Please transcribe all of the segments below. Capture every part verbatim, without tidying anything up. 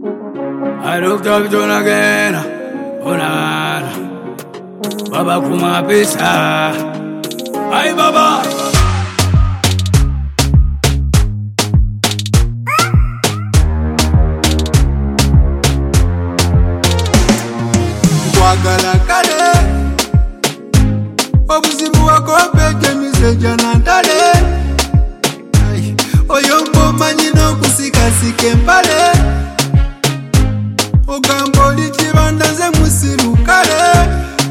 I looked up to again. Onana. Baba kuma pesa. Ay baba. Wagala kale. Obuzibu wako peke miseja na ndale. Oyombo manyino kusika sike mbale. Ogambo lichibanda ze musiru kale.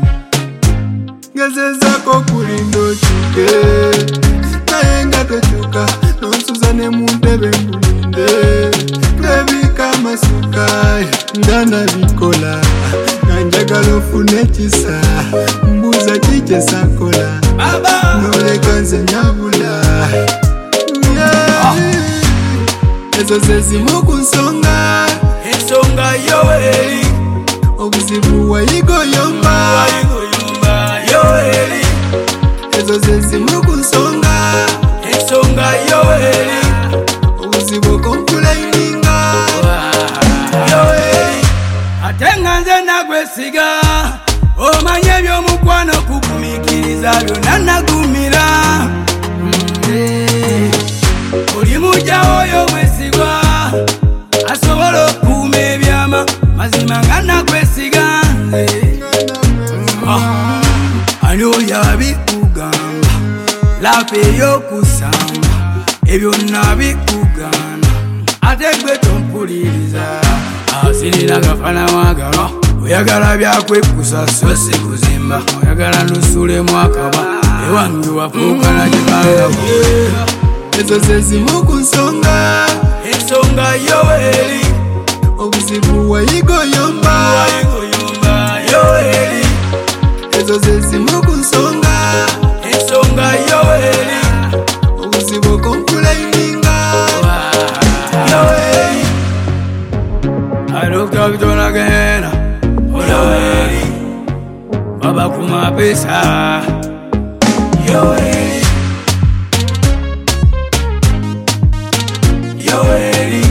Ngeze zako kulindo chuke. Naenga tochuka. Nonsuzane muntebe mbulinde. Nebika masukai. Ndana vikola. Nanjagalo fune chisa. Mbuza chiche sakola. Baba Nole kanze nyabula. Yeah. Ezo zezimu kunsonga. Ensonga yoeli. Obuzibu wayigo yomba. Wayigo yomba yoeli. Ezo zezimu kunsonga. Ensonga yoeli. Obuzibu konkula ininga. Yoeli. Atenga nze nagwesiga. Omanye by'omukwano kukumikiriza byonna nagumira. Oli muja oyo mwesigwa. Asobola okuuma ebyama. Mazima nga nakwesiga nze. Ani oyo abikugamba. Laafu ey'okusamba. Ebyo nabikugamba. Ate gwe tompuliriza. Asinira gafana mwagala. Oyagala byakwekusa so si kuzimba. Oyagala nusulemu akaba. Ewange wafuuka na kibanga. Ezo zezimu kunsonga. Ensonga yoeli. Obuzibu wayigo yomba. Wayigo yomba yoeli. Ezo zezimu kunsonga. Ensonga yoeli. Obuzibu konkula ininga. Yoeli. I looked up to again. Yoeli. Baba kuma pesa. Yoeli. Yoeli.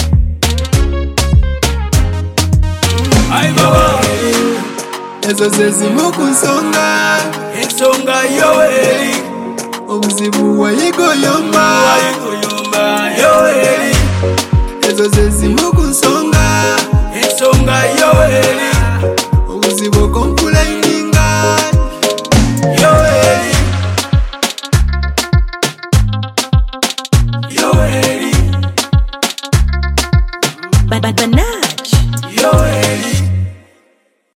Ay baba. Ezo zezimu kunsonga. Ensonga yoeli. Obuzibu wayigo yomba. Wayigo yomba yoeli. Ezo zezimu kunsonga. Ensonga yoeli. Obuzibu konkula ininga. Yoeli. Yoeli. Banana.